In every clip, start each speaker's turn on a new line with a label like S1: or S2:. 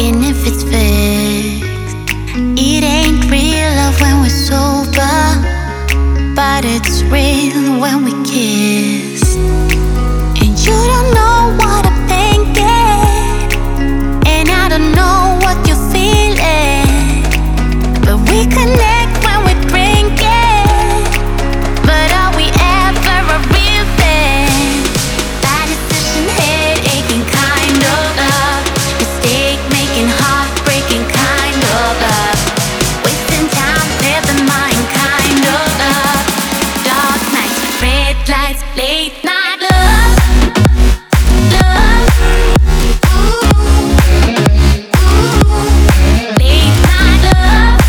S1: And if it's fixed, it ain't real love when we're sober, but it's real when we kiss. And you don't know what I'm thinking, and I don't know what you're feeling, but we connect when we're drinking. But are we ever a real thing? Bad decision, head aching kind of love, mistake making, heartbreaking kind of love, wasting time, never mind kind of love, dark nights, red lights, late night love, love, late night love,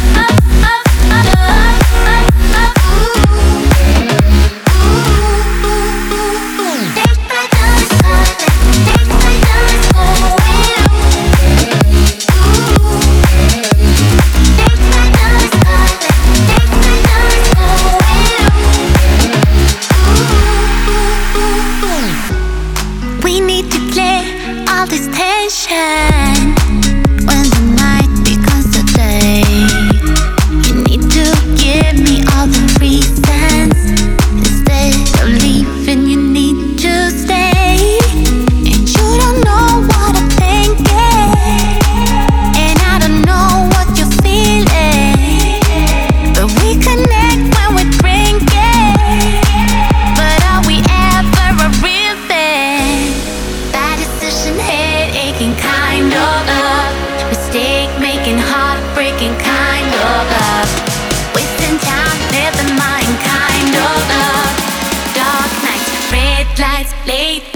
S1: we need to clear all this tension. When the night becomes the day, you need to give me all the reasons. Instead of leaving, you need to stay. And you don't know what I'm thinking, and I don't know what you're feeling, but we connect when we're drinking. But are we ever a real thing? Bad decision, head aching kind of love, mistake making, heartbreaking kind of love, wasting time, never mind kind of love, dark nights, red lights, late